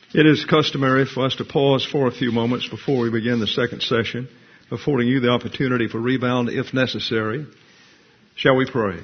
It is customary for us to pause for a few moments before we begin the second session, affording you the opportunity for rebound if necessary. Shall we pray?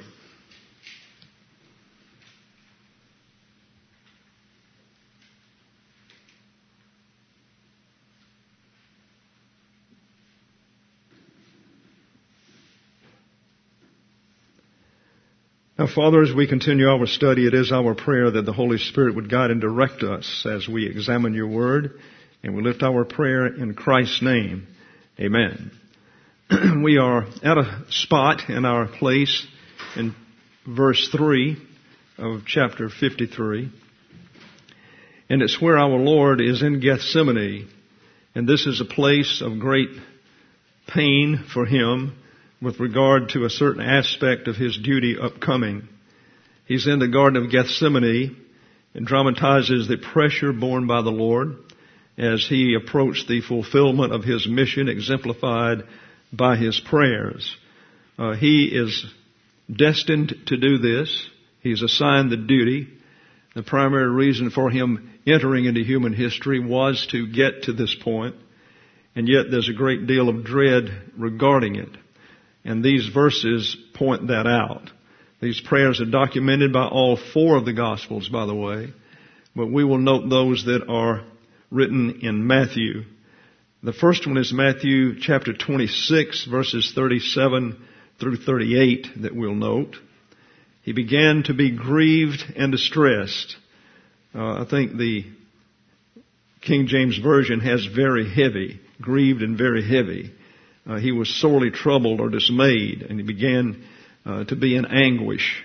Now, Father, as we continue our study, it is our prayer that the Holy Spirit would guide and direct us as we examine your word, and we lift our prayer in Christ's name. Amen. We are at a spot in our place in verse 3 of chapter 53, and it's where our Lord is in Gethsemane, and this is a place of great pain for him with regard to a certain aspect of his duty upcoming. He's in the Garden of Gethsemane and dramatizes the pressure borne by the Lord as he approached the fulfillment of his mission exemplified by his prayers. He is destined to do this. He's assigned the duty. The primary reason for him entering into human history was to get to this point, and yet there's a great deal of dread regarding it. And these verses point that out. These prayers are documented by all four of the Gospels, by the way, but we will note those that are written in Matthew. The first one is Matthew chapter 26, verses 37 through 38 that we'll note. He began to be grieved and distressed. I think the King James Version has very heavy, grieved and very heavy. He was sorely troubled or dismayed, and he began to be in anguish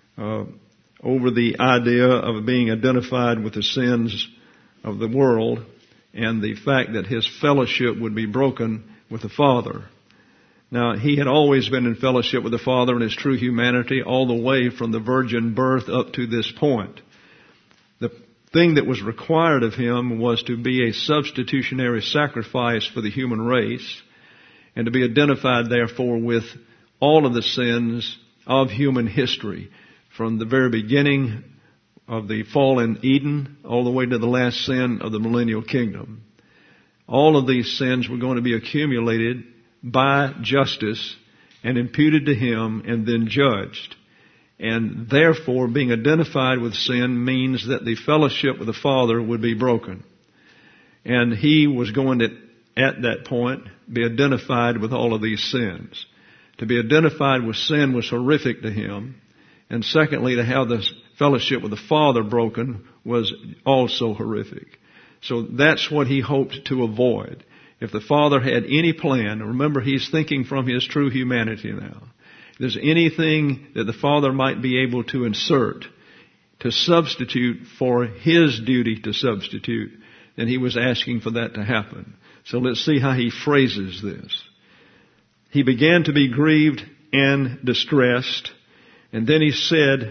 over the idea of being identified with the sins of the world and the fact that his fellowship would be broken with the Father. Now, he had always been in fellowship with the Father in his true humanity all the way from the virgin birth up to this point. The thing that was required of him was to be a substitutionary sacrifice for the human race, and to be identified, therefore, with all of the sins of human history, from the very beginning of the fall in Eden all the way to the last sin of the millennial kingdom. All of these sins were going to be accumulated by justice and imputed to him and then judged. And therefore, being identified with sin means that the fellowship with the Father would be broken. And he was going to, at that point, be identified with all of these sins. To be identified with sin was horrific to him. And secondly, to have the fellowship with the Father broken was also horrific. So that's what he hoped to avoid. If the Father had any plan, remember he's thinking from his true humanity now. If there's anything that the Father might be able to insert, to substitute for his duty to substitute, then he was asking for that to happen. So let's see how he phrases this. He began to be grieved and distressed, and then he said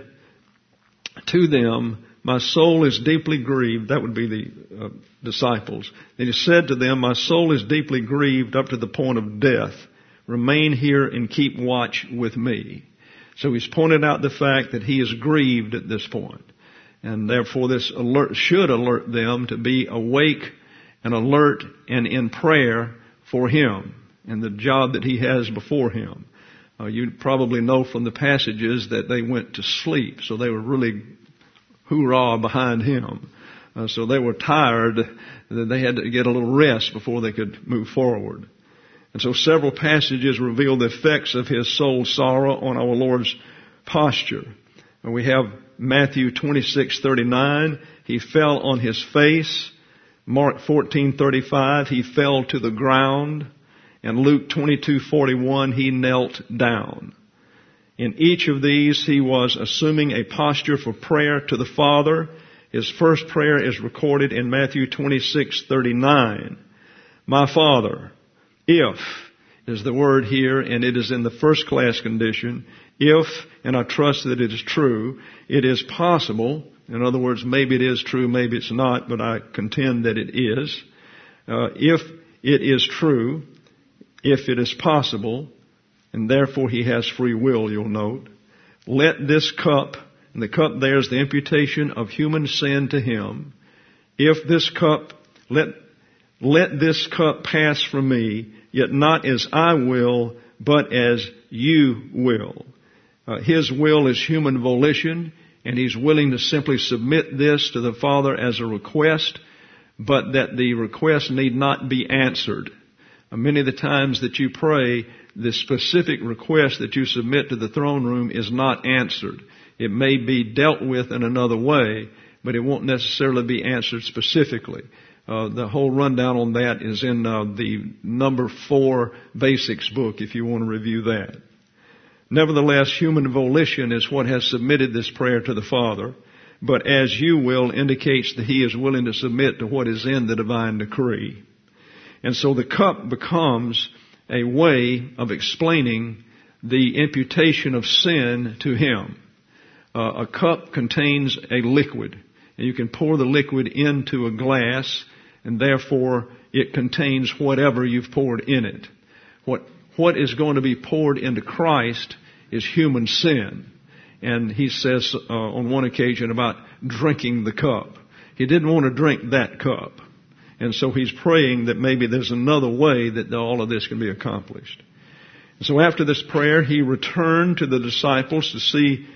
to them, "My soul is deeply grieved." That would be the disciples. And he said to them, "My soul is deeply grieved up to the point of death. Remain here and keep watch with me." So he's pointed out the fact that he is grieved at this point. And therefore this should alert them to be awake and alert and in prayer for him and the job that he has before him. You probably know from the passages that they went to sleep, so they were really hoorah behind him. So they were tired, that they had to get a little rest before they could move forward. And so several passages reveal the effects of his soul sorrow on our Lord's posture. And we have Matthew 26:39, he fell on his face. Mark 14:35, he fell to the ground. And Luke 22:41, he knelt down. In each of these, he was assuming a posture for prayer to the Father. His first prayer is recorded in Matthew 26:39. "My Father," if is the word here, and it is in the first class condition. If, and I trust that it is true, it is possible. In other words, maybe it is true, maybe it's not, but I contend that it is. If it is true, if it is possible, and therefore he has free will, you'll note, let this cup, and the cup there is the imputation of human sin to him, if this cup, let this cup pass from me, yet not as I will, but as you will. His will is human volition, and he's willing to simply submit this to the Father as a request, but that the request need not be answered. Many of the times that you pray, the specific request that you submit to the throne room is not answered. It may be dealt with in another way, but it won't necessarily be answered specifically. The whole rundown on that is in the number 4 basics book, if you want to review that. Nevertheless, human volition is what has submitted this prayer to the Father, but as you will indicates that he is willing to submit to what is in the divine decree. And so the cup becomes a way of explaining the imputation of sin to him. A cup contains a liquid, and you can pour the liquid into a glass, and therefore it contains whatever you've poured in it. What is going to be poured into Christ is human sin. And he says on one occasion about drinking the cup. He didn't want to drink that cup. And so he's praying that maybe there's another way that all of this can be accomplished. And so after this prayer, he returned to the disciples to see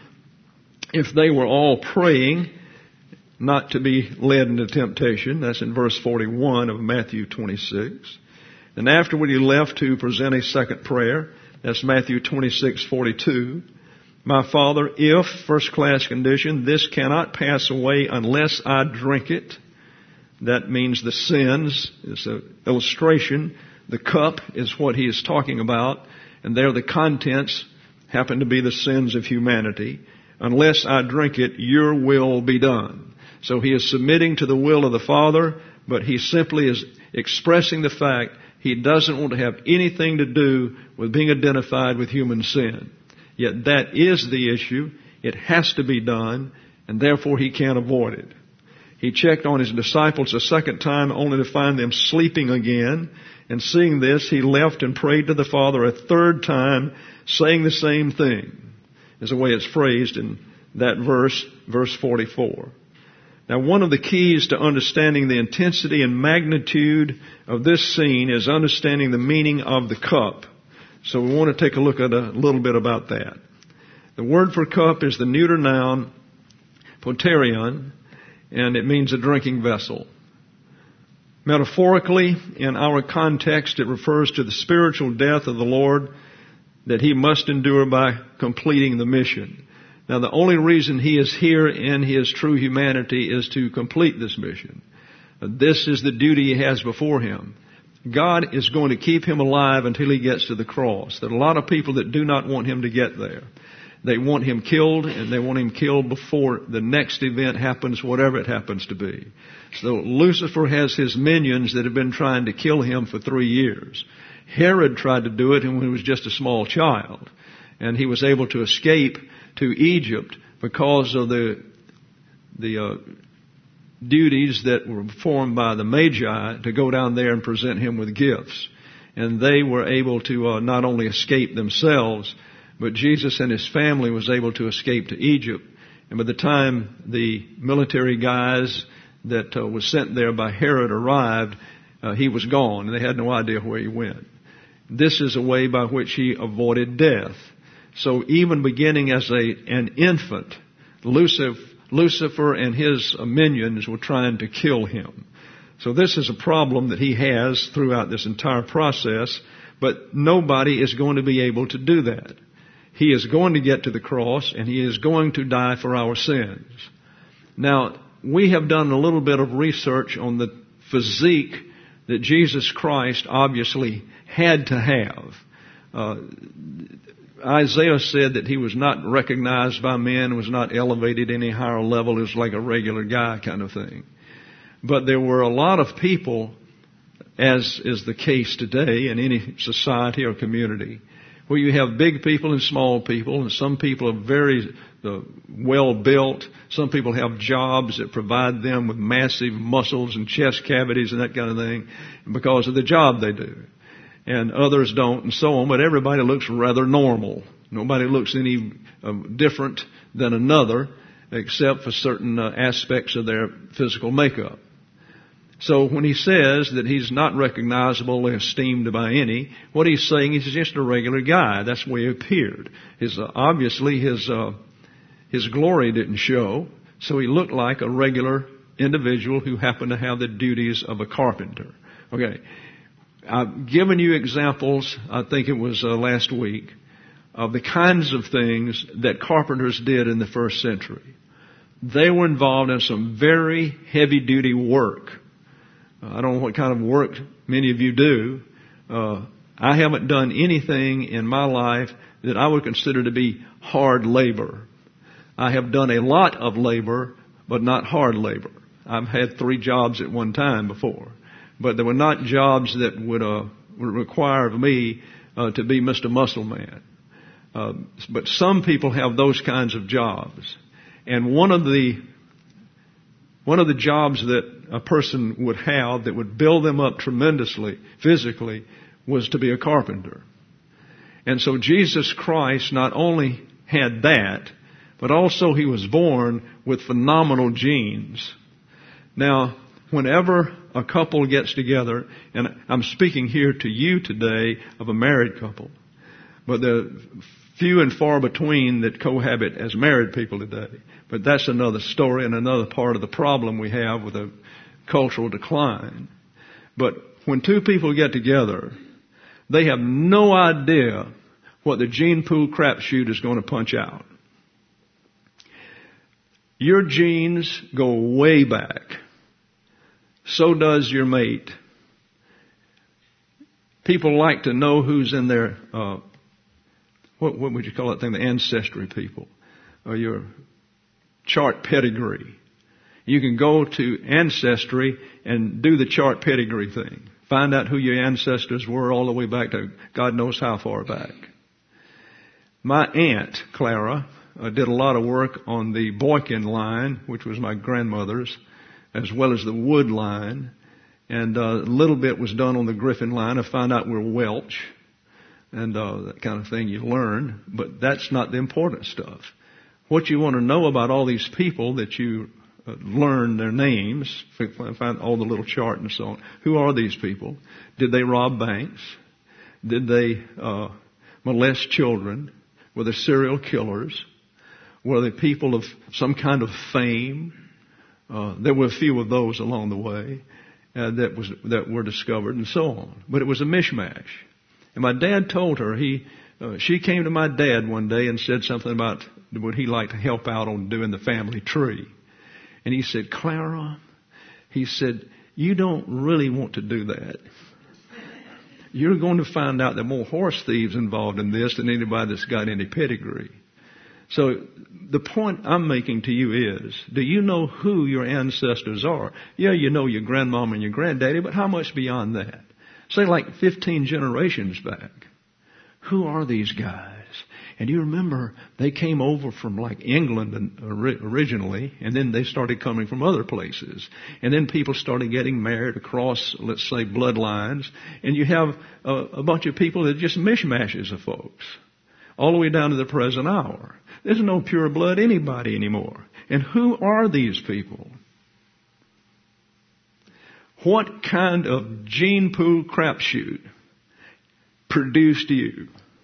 if they were all praying not to be led into temptation. That's in verse 41 of Matthew 26. And afterward he left to present a second prayer. That's Matthew 26:42. My Father, if, first class condition, this cannot pass away unless I drink it. That means the sins. It's an illustration. The cup is what he is talking about. And there the contents happen to be the sins of humanity. Unless I drink it, your will be done. So he is submitting to the will of the Father, but he simply is expressing the fact he doesn't want to have anything to do with being identified with human sin. Yet that is the issue. It has to be done, and therefore he can't avoid it. He checked on his disciples a second time only to find them sleeping again. And seeing this, he left and prayed to the Father a third time, saying the same thing. Is the way it's phrased in that verse 44. Now, one of the keys to understanding the intensity and magnitude of this scene is understanding the meaning of the cup. So we want to take a look at a little bit about that. The word for cup is the neuter noun poterion, and it means a drinking vessel. Metaphorically, in our context, it refers to the spiritual death of the Lord that he must endure by completing the mission. Now, the only reason he is here in his true humanity is to complete this mission. This is the duty he has before him. God is going to keep him alive until he gets to the cross. There are a lot of people that do not want him to get there. They want him killed, and they want him killed before the next event happens, whatever it happens to be. So Lucifer has his minions that have been trying to kill him for 3 years. Herod tried to do it when he was just a small child, and he was able to escape to Egypt because of the duties that were performed by the Magi to go down there and present him with gifts. And they were able to not only escape themselves, but Jesus and his family was able to escape to Egypt. And by the time the military guys that was sent there by Herod arrived, he was gone, and they had no idea where he went. This is a way by which he avoided death. So even beginning as an infant, Lucifer and his minions were trying to kill him. So this is a problem that he has throughout this entire process, but nobody is going to be able to do that. He is going to get to the cross, and he is going to die for our sins. Now, we have done a little bit of research on the physique that Jesus Christ obviously had to have. Isaiah said that he was not recognized by men, was not elevated any higher level. He was like a regular guy kind of thing. But there were a lot of people, as is the case today in any society or community, where you have big people and small people, and some people are very well built. Some people have jobs that provide them with massive muscles and chest cavities and that kind of thing because of the job they do. And others don't, and so on, but everybody looks rather normal. Nobody looks any different than another, except for certain aspects of their physical makeup. So when he says that he's not recognizable or esteemed by any, what he's saying is he's just a regular guy. That's the way he appeared. Obviously his glory didn't show, so he looked like a regular individual who happened to have the duties of a carpenter. Okay. I've given you examples, I think it was last week, of the kinds of things that carpenters did in the first century. They were involved in some very heavy-duty work. I don't know what kind of work many of you do. I haven't done anything in my life that I would consider to be hard labor. I have done a lot of labor, but not hard labor. I've had 3 jobs at one time before. But they were not jobs that would require of me to be Mr. Muscle Man. But some people have those kinds of jobs. And one of the jobs that a person would have that would build them up tremendously physically was to be a carpenter. And so Jesus Christ not only had that, but also he was born with phenomenal genes. Now, whenever a couple gets together, and I'm speaking here to you today of a married couple, but there are few and far between that cohabit as married people today. But that's another story and another part of the problem we have with a cultural decline. But when 2 people get together, they have no idea what the gene pool crapshoot is going to punch out. Your genes go way back. So does your mate. People like to know who's in their, what would you call that thing? The ancestry people. Or your chart pedigree. You can go to Ancestry and do the chart pedigree thing. Find out who your ancestors were all the way back to God knows how far back. My aunt, Clara, did a lot of work on the Boykin line, which was my grandmother's, as well as the Wood line. And a little bit was done on the Griffin line. I found out we're Welch and that kind of thing you learn. But that's not the important stuff. What you want to know about all these people that you learn their names, find all the little chart and so on. Who are these people? Did they rob banks? Did they molest children? Were they serial killers? Were they people of some kind of fame? There were a few of those along the way that were discovered and so on. But it was a mishmash. And my dad told her, she came to my dad one day and said something about would he like to help out on doing the family tree. And he said, Clara, he said, you don't really want to do that. You're going to find out there are more horse thieves involved in this than anybody that's got any pedigree. So the point I'm making to you is, do you know who your ancestors are? Yeah, you know your grandmama and your granddaddy, but how much beyond that? Say like 15 generations back. Who are these guys? And you remember they came over from like England originally, and then they started coming from other places. And then people started getting married across, let's say, bloodlines. And you have a bunch of people that are just mishmashes of folks, all the way down to the present hour. There's no pure blood anybody anymore. And who are these people? What kind of gene pool crapshoot produced you?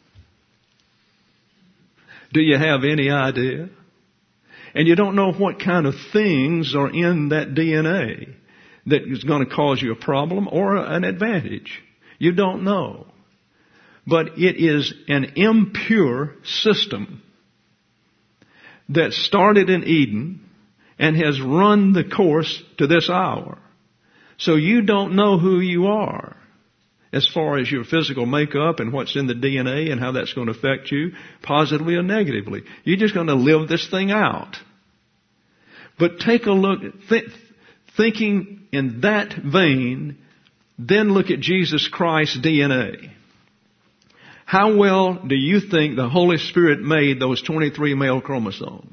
Do you have any idea? And you don't know what kind of things are in that DNA that is going to cause you a problem or an advantage. You don't know. But it is an impure system that started in Eden and has run the course to this hour. So you don't know who you are as far as your physical makeup and what's in the DNA and how that's going to affect you positively or negatively. You're just going to live this thing out. But take a look, thinking in that vein, then look at Jesus Christ's DNA. How well do you think the Holy Spirit made those 23 male chromosomes?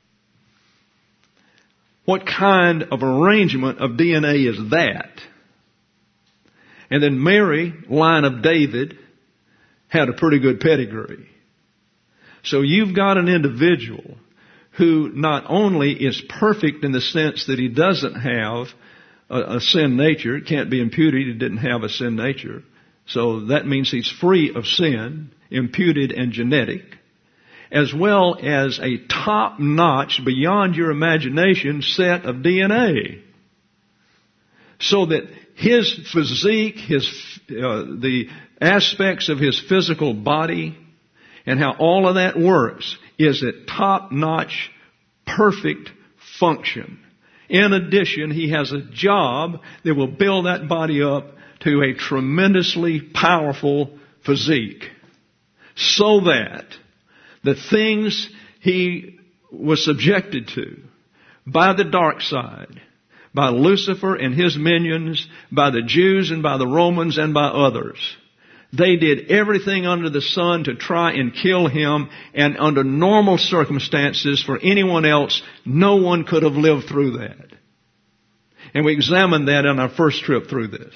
What kind of arrangement of DNA is that? And then Mary, line of David, had a pretty good pedigree. So you've got an individual who not only is perfect in the sense that he doesn't have a sin nature. It can't be imputed. He didn't have a sin nature. So that means he's free of sin, imputed and genetic, as well as a top-notch, beyond your imagination set of DNA. So that his physique, the aspects of his physical body, and how all of that works is at top-notch, perfect function. In addition, he has a job that will build that body up to a tremendously powerful physique, so that the things he was subjected to by the dark side, by Lucifer and his minions, by the Jews and by the Romans and by others, they did everything under the sun to try and kill him, and under normal circumstances for anyone else, no one could have lived through that. And we examined that on our first trip through this.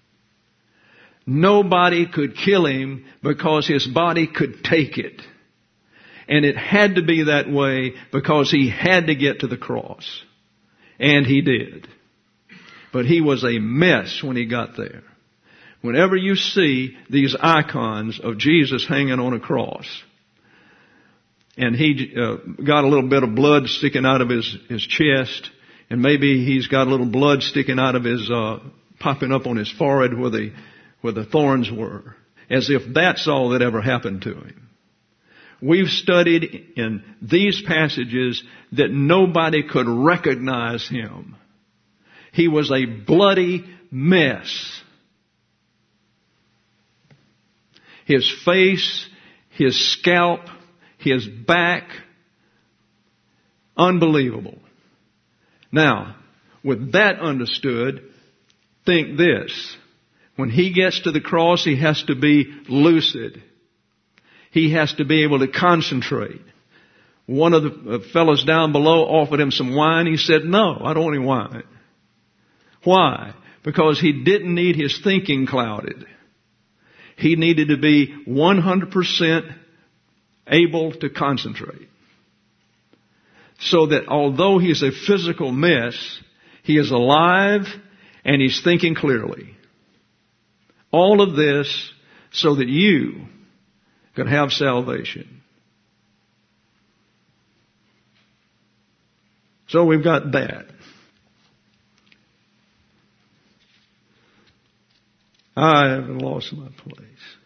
Nobody could kill him because his body could take it. And it had to be that way because he had to get to the cross. And he did. But he was a mess when he got there. Whenever you see these icons of Jesus hanging on a cross, and he got a little bit of blood sticking out of his chest, and maybe he's got a little blood sticking out of his, popping up on his forehead where the thorns were, as if that's all that ever happened to him. We've studied in these passages that nobody could recognize him. He was a bloody mess. His face, his scalp, his back, unbelievable. Now, with that understood, think this. When he gets to the cross, he has to be lucid. He has to be able to concentrate. One of the fellows down below offered him some wine. He said, "No, I don't want any wine." Why? Because he didn't need his thinking clouded. He needed to be 100% able to concentrate. So that although he's a physical mess, he is alive and he's thinking clearly. All of this so that you could have salvation. So we've got that. I have lost my place.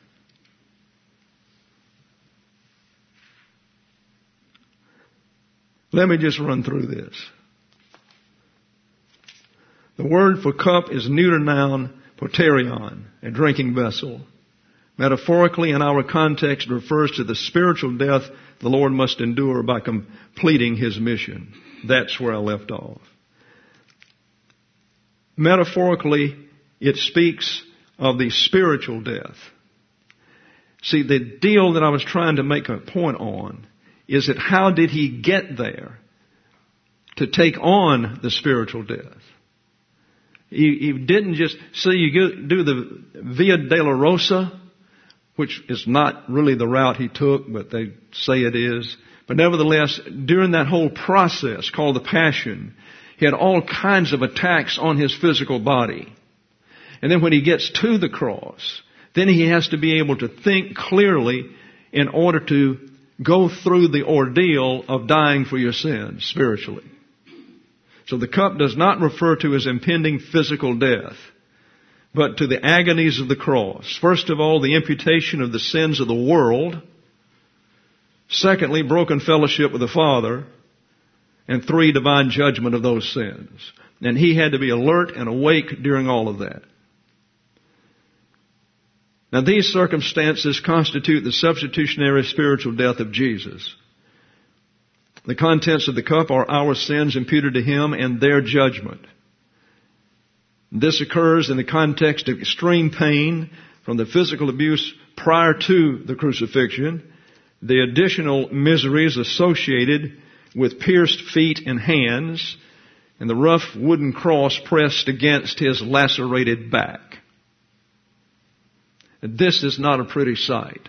Let me just run through this. The word for cup is neuter noun poterion, a drinking vessel. Metaphorically, in our context, refers to the spiritual death the Lord must endure by completing His mission. That's where I left off. Metaphorically, it speaks of the spiritual death. See, the deal that I was trying to make a point on is that how did He get there to take on the spiritual death? He didn't just, see, you do the Via Dolorosa, which is not really the route He took, but they say it is. But nevertheless, during that whole process called the Passion, He had all kinds of attacks on His physical body. And then when He gets to the cross, then He has to be able to think clearly in order to go through the ordeal of dying for your sins spiritually. So the cup does not refer to His impending physical death, but to the agonies of the cross. First of all, the imputation of the sins of the world. Secondly, broken fellowship with the Father. And 3, divine judgment of those sins. And He had to be alert and awake during all of that. Now, these circumstances constitute the substitutionary spiritual death of Jesus. The contents of the cup are our sins imputed to Him and their judgment. This occurs in the context of extreme pain from the physical abuse prior to the crucifixion, the additional miseries associated with pierced feet and hands, and the rough wooden cross pressed against His lacerated back. This is not a pretty sight.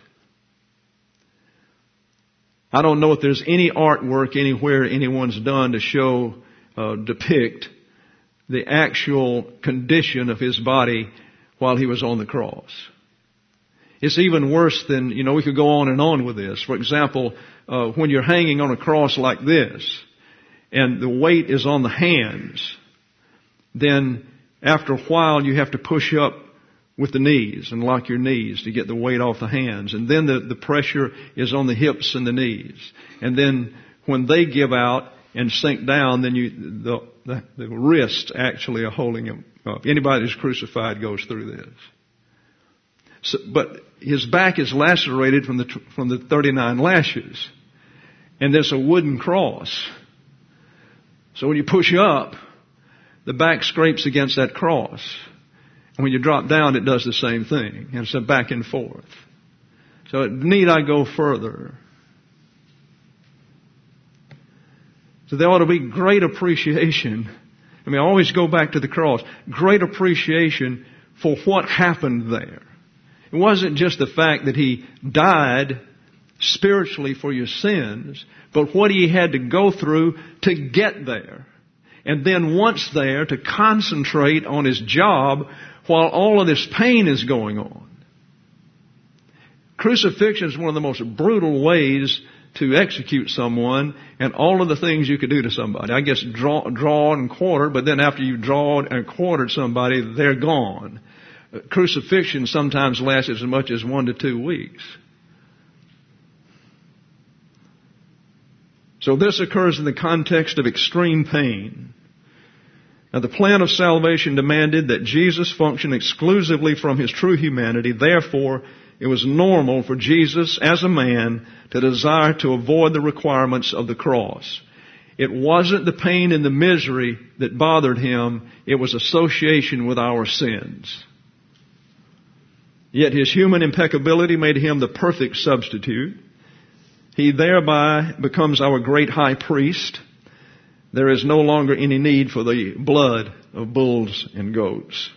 I don't know if there's any artwork anywhere anyone's done to show, depict the actual condition of his body while he was on the cross. It's even worse than, we could go on and on with this. For example, when you're hanging on a cross like this, and the weight is on the hands, then after a while you have to push up with the knees and lock your knees to get the weight off the hands. And then the pressure is on the hips and the knees. And then when they give out and sink down, then the wrists actually are holding him up. Anybody who's crucified goes through this. So, but his back is lacerated from the 39 lashes. And there's a wooden cross. So when you push up, the back scrapes against that cross. And when you drop down, it does the same thing. And it's a back and forth. So need I go further? So there ought to be great appreciation. I always go back to the cross. Great appreciation for what happened there. It wasn't just the fact that he died spiritually for your sins, but what he had to go through to get there. And then once there, to concentrate on his job while all of this pain is going on. Crucifixion is one of the most brutal ways to execute someone, and all of the things you could do to somebody. I guess draw and quarter, but then after you draw and quartered somebody, they're gone. Crucifixion sometimes lasts as much as 1 to 2 weeks. So this occurs in the context of extreme pain. Now, the plan of salvation demanded that Jesus function exclusively from his true humanity. Therefore, it was normal for Jesus as a man to desire to avoid the requirements of the cross. It wasn't the pain and the misery that bothered him. It was association with our sins. Yet his human impeccability made him the perfect substitute. He thereby becomes our great high priest. There is no longer any need for the blood of bulls and goats.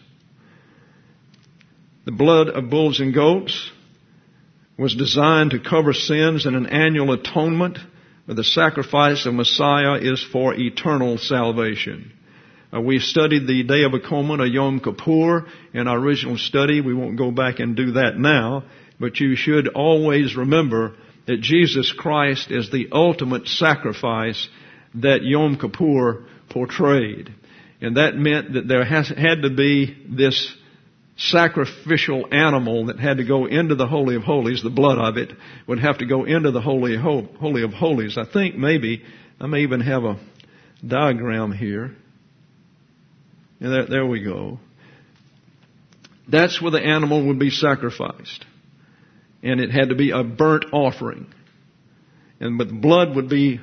The blood of bulls and goats was designed to cover sins and an annual atonement, but the sacrifice of Messiah is for eternal salvation. We studied the Day of Atonement, or Yom Kippur, in our original study. We won't go back and do that now, but you should always remember that Jesus Christ is the ultimate sacrifice that Yom Kippur portrayed. And that meant that there had to be this sacrificial animal that had to go into the Holy of Holies. The blood of it would have to go into the Holy of Holies. I think maybe I may even have a diagram here. And there we go. That's where the animal would be sacrificed. And it had to be a burnt offering. But the blood would be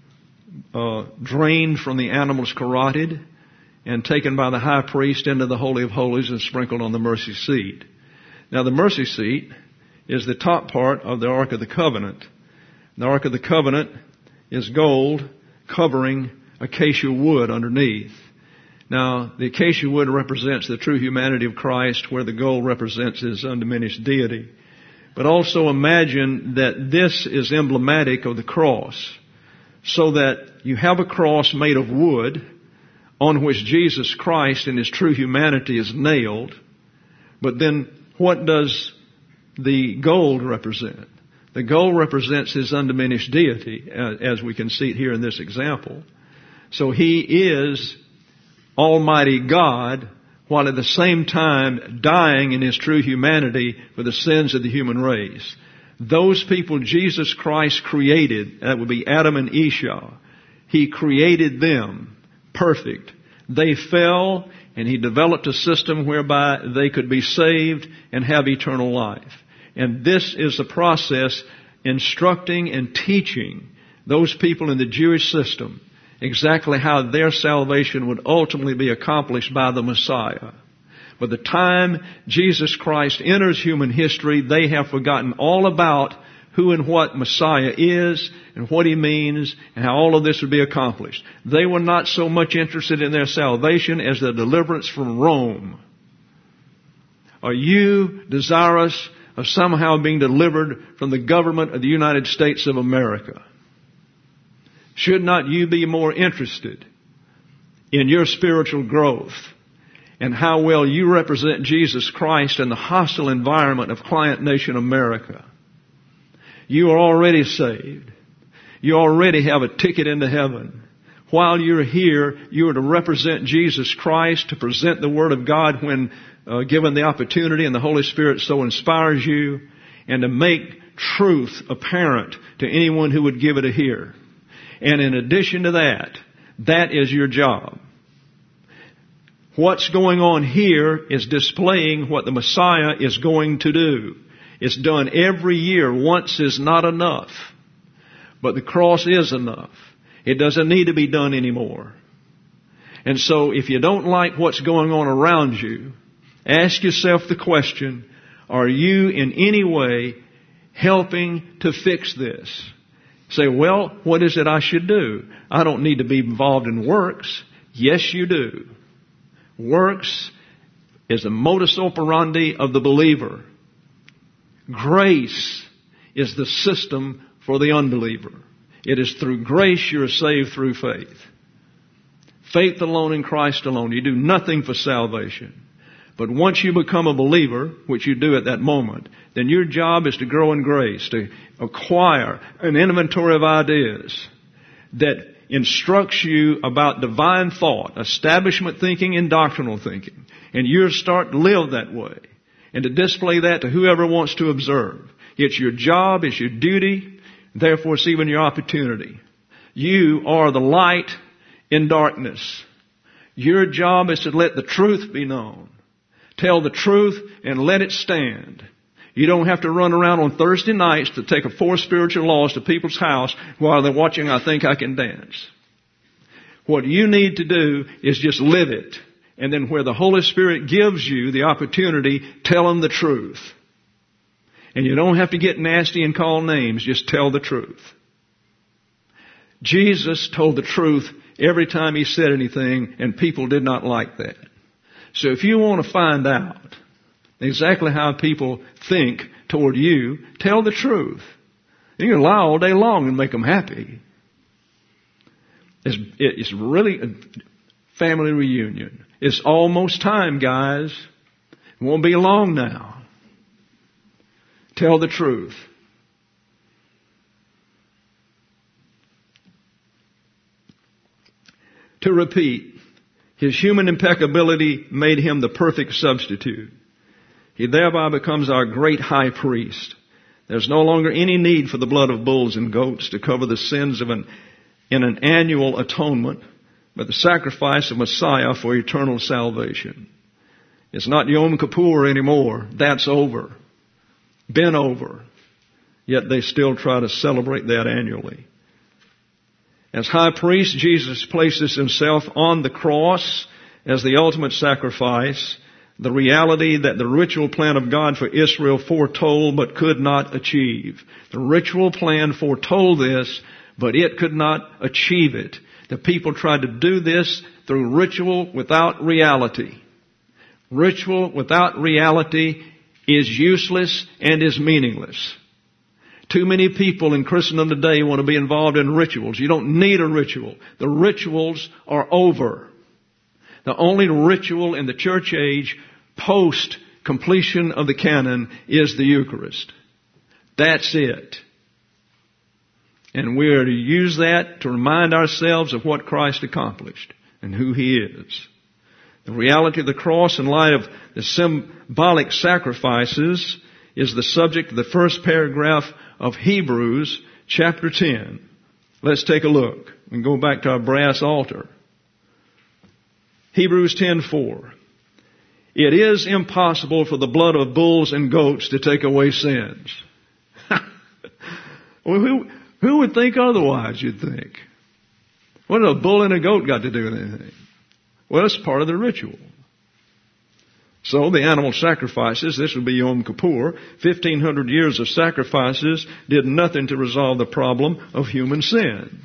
drained from the animal's carotid and taken by the high priest into the Holy of Holies and sprinkled on the mercy seat. Now the mercy seat is the top part of the Ark of the Covenant. The Ark of the Covenant is gold covering acacia wood underneath. Now, the acacia wood represents the true humanity of Christ, where the gold represents his undiminished deity. But also imagine that this is emblematic of the cross, so that you have a cross made of wood on which Jesus Christ in his true humanity is nailed. But then what does the gold represent? The gold represents his undiminished deity, as we can see it here in this example. So he is Almighty God, while at the same time dying in his true humanity for the sins of the human race. Those people Jesus Christ created, that would be Adam and Esau, he created them perfect. They fell, and he developed a system whereby they could be saved and have eternal life. And this is the process instructing and teaching those people in the Jewish system exactly how their salvation would ultimately be accomplished by the Messiah. By the time Jesus Christ enters human history, they have forgotten all about who and what Messiah is and what he means and how all of this would be accomplished. They were not so much interested in their salvation as the deliverance from Rome. Are you desirous of somehow being delivered from the government of the United States of America? Should not you be more interested in your spiritual growth and how well you represent Jesus Christ in the hostile environment of Client Nation America. You are already saved. You already have a ticket into heaven. While you're here, you are to represent Jesus Christ, to present the Word of God when given the opportunity and the Holy Spirit so inspires you, and to make truth apparent to anyone who would give it a hear. And in addition to that, that is your job. What's going on here is displaying what the Messiah is going to do. It's done every year. Once is not enough. But the cross is enough. It doesn't need to be done anymore. And so if you don't like what's going on around you, ask yourself the question, are you in any way helping to fix this? Say, well, what is it I should do? I don't need to be involved in works. Yes, you do. Works is the modus operandi of the believer. Grace is the system for the unbeliever. It is through grace you are saved through faith. Faith alone in Christ alone. You do nothing for salvation. But once you become a believer, which you do at that moment, then your job is to grow in grace, to acquire an inventory of ideas that instructs you about divine thought, establishment thinking and doctrinal thinking. And you start to live that way and to display that to whoever wants to observe. It's your job, it's your duty, therefore it's even your opportunity. You are the light in darkness. Your job is to let the truth be known. Tell the truth and let it stand. You don't have to run around on Thursday nights to take 4 spiritual laws to people's house while they're watching I Think I Can Dance. What you need to do is just live it. And then where the Holy Spirit gives you the opportunity, tell them the truth. And you don't have to get nasty and call names. Just tell the truth. Jesus told the truth every time He said anything, and people did not like that. So if you want to find out exactly how people think toward you, tell the truth. You can lie all day long and make them happy. It's really a family reunion. It's almost time, guys. It won't be long now. Tell the truth. To repeat, His human impeccability made Him the perfect substitute. He thereby becomes our great high priest. There's no longer any need for the blood of bulls and goats to cover the sins in an annual atonement, but the sacrifice of Messiah for eternal salvation. It's not Yom Kippur anymore. That's over. Been over. Yet they still try to celebrate that annually. As high priest, Jesus places Himself on the cross as the ultimate sacrifice, the reality that the ritual plan of God for Israel foretold but could not achieve. The ritual plan foretold this, but it could not achieve it. The people tried to do this through ritual without reality. Ritual without reality is useless and is meaningless. Too many people in Christendom today want to be involved in rituals. You don't need a ritual. The rituals are over. The only ritual in the church age post completion of the canon is the Eucharist. That's it. And we are to use that to remind ourselves of what Christ accomplished and who He is. The reality of the cross in light of the symbolic sacrifices is the subject of the first paragraph of Hebrews chapter 10. Let's take a look and go back to our brass altar. Hebrews 10:4. It is impossible for the blood of bulls and goats to take away sins. Well, who would think otherwise, you'd think? What has a bull and a goat got to do with anything? Well, it's part of the ritual. So the animal sacrifices, this would be Yom Kippur, 1,500 years of sacrifices did nothing to resolve the problem of human sin.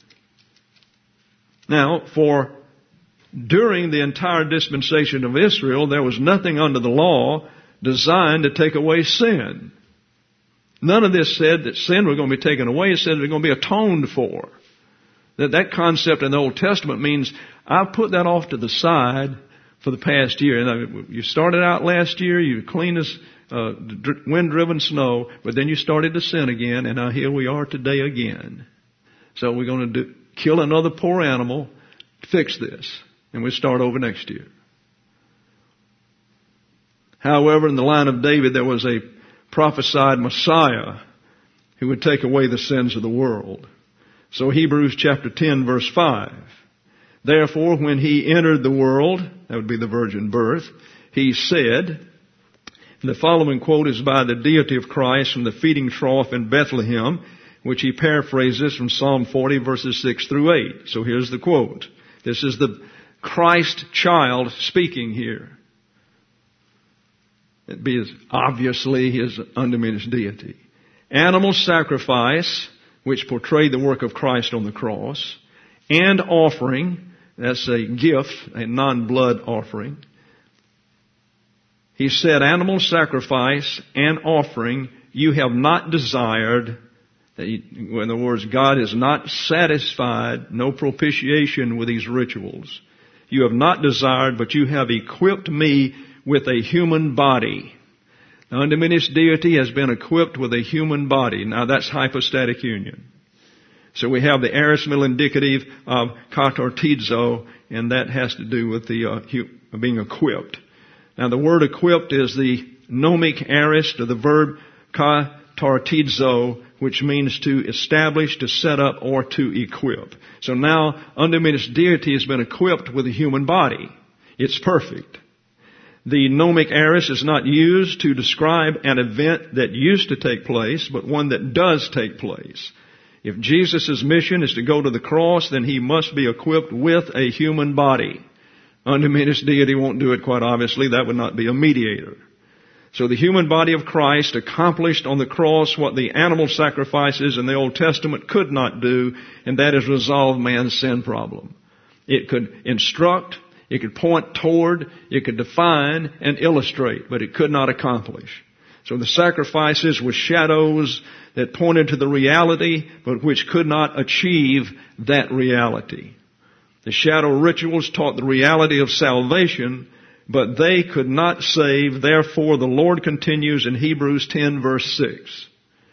Now, during the entire dispensation of Israel, there was nothing under the law designed to take away sin. None of this said that sin was going to be taken away. It said it was going to be atoned for. That concept in the Old Testament means I put that off to the side for the past year. And you started out last year, you clean as wind-driven snow, but then you started to sin again, and now here we are today again. So we're going to kill another poor animal, fix this, and we'll start over next year. However, in the line of David, there was a prophesied Messiah who would take away the sins of the world. So Hebrews chapter 10 verse 5. Therefore, when he entered the world, that would be the virgin birth, he said, and the following quote is by the deity of Christ from the feeding trough in Bethlehem, which he paraphrases from Psalm 40 verses 6 through 8. So here's the quote. This is the Christ child speaking here. It be obviously his undiminished deity. Animal sacrifice, which portrayed the work of Christ on the cross, and offering, that's a gift, a non-blood offering. He said, animal sacrifice and offering you have not desired. In other words, God is not satisfied, no propitiation with these rituals. You have not desired, but you have equipped me with a human body. The undiminished deity has been equipped with a human body. Now that's hypostatic union. So we have the aorist middle indicative of katartizo, and that has to do with the being equipped. Now the word equipped is the nomic aorist of the verb katartizo, which means to establish, to set up, or to equip. So now undiminished deity has been equipped with a human body. It's perfect. The nomic aorist is not used to describe an event that used to take place, but one that does take place. If Jesus' mission is to go to the cross, then he must be equipped with a human body. Undiminished deity won't do it, quite obviously. That would not be a mediator. So the human body of Christ accomplished on the cross what the animal sacrifices in the Old Testament could not do, and that is resolve man's sin problem. It could instruct, it could point toward, it could define and illustrate, but it could not accomplish. So the sacrifices were shadows that pointed to the reality, but which could not achieve that reality. The shadow rituals taught the reality of salvation, but they could not save. Therefore, the Lord continues in Hebrews 10 verse 6.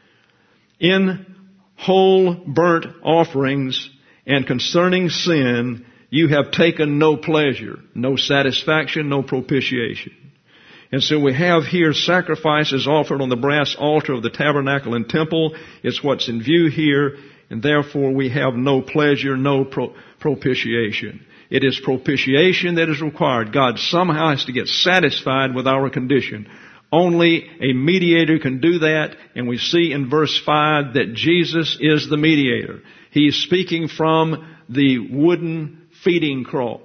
In whole burnt offerings and concerning sin, you have taken no pleasure, no satisfaction, no propitiation. And so we have here sacrifices offered on the brass altar of the tabernacle and temple. It's what's in view here, and therefore we have no pleasure, no propitiation. It is propitiation that is required. God somehow has to get satisfied with our condition. Only a mediator can do that, and we see in verse 5 that Jesus is the mediator. He is speaking from the wooden feeding trough.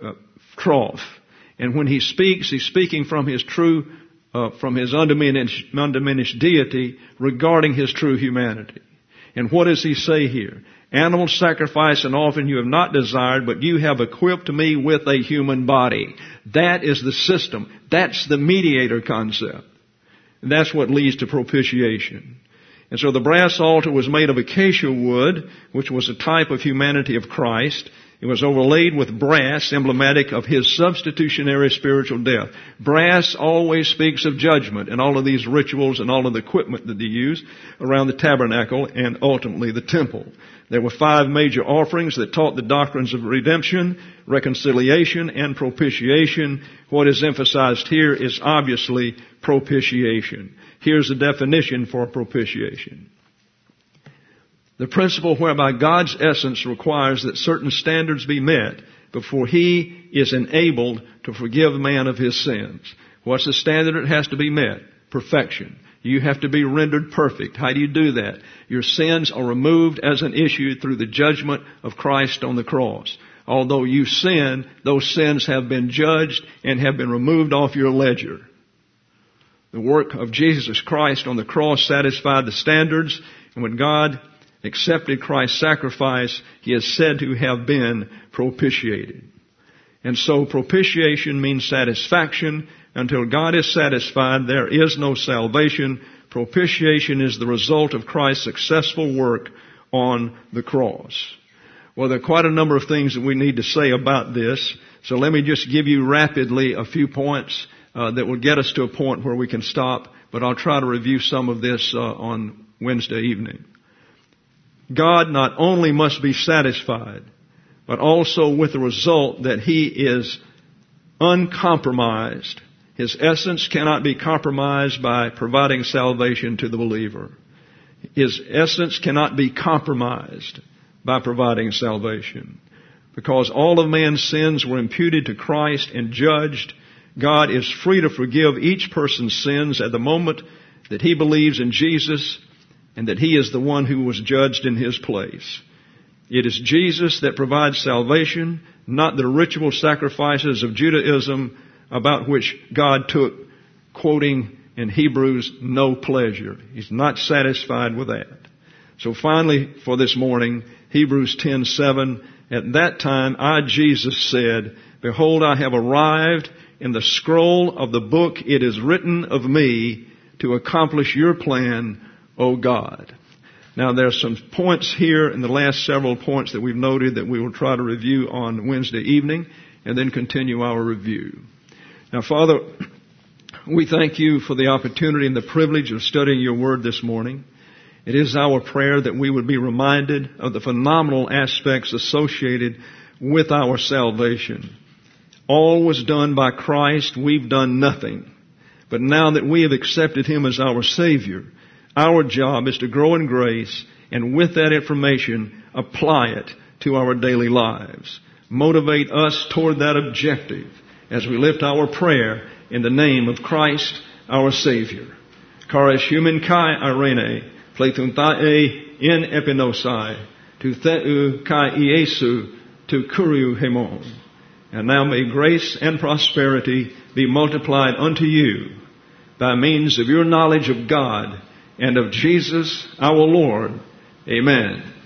And when he speaks, he's speaking from his from his undiminished deity regarding his true humanity. And what does he say here? Animal sacrifice and offering you have not desired, but you have equipped me with a human body. That is the system. That's the mediator concept. And that's what leads to propitiation. And so the brass altar was made of acacia wood, which was a type of humanity of Christ. It was overlaid with brass, emblematic of his substitutionary spiritual death. Brass always speaks of judgment in all of these rituals and all of the equipment that they use around the tabernacle and ultimately the temple. There were 5 major offerings that taught the doctrines of redemption, reconciliation, and propitiation. What is emphasized here is obviously propitiation. Here's the definition for propitiation. The principle whereby God's essence requires that certain standards be met before He is enabled to forgive man of his sins. What's the standard that has to be met? Perfection. You have to be rendered perfect. How do you do that? Your sins are removed as an issue through the judgment of Christ on the cross. Although you sin, those sins have been judged and have been removed off your ledger. The work of Jesus Christ on the cross satisfied the standards, and when God accepted Christ's sacrifice, He is said to have been propitiated. And so propitiation means satisfaction. Until God is satisfied, there is no salvation. Propitiation is the result of Christ's successful work on the cross. Well, there are quite a number of things that we need to say about this. So let me just give you rapidly a few points that will get us to a point where we can stop. But I'll try to review some of this on Wednesday evening. God not only must be satisfied, but also with the result that He is uncompromised. His essence cannot be compromised by providing salvation to the believer. His essence cannot be compromised by providing salvation. Because all of man's sins were imputed to Christ and judged, God is free to forgive each person's sins at the moment that he believes in Jesus and that He is the one who was judged in his place. It is Jesus that provides salvation, not the ritual sacrifices of Judaism about which God took, quoting in Hebrews, no pleasure. He's not satisfied with that. So finally, for this morning, Hebrews 10:7, at that time I, Jesus, said, Behold, I have arrived. In the scroll of the book it is written of me to accomplish your plan, O God. Now there are some points here in the last several points that we've noted that we will try to review on Wednesday evening and then continue our review. Now, Father, we thank You for the opportunity and the privilege of studying Your Word this morning. It is our prayer that we would be reminded of the phenomenal aspects associated with our salvation. All was done by Christ. We've done nothing. But now that we have accepted Him as our Savior, our job is to grow in grace and with that information, apply it to our daily lives. Motivate us toward that objective as we lift our prayer in the name of Christ, our Savior. Charis human kai irene, pleithun thae in epinosai, tu theu kai iesu, tu kuriu hemon. And now may grace and prosperity be multiplied unto you by means of your knowledge of God and of Jesus our Lord. Amen.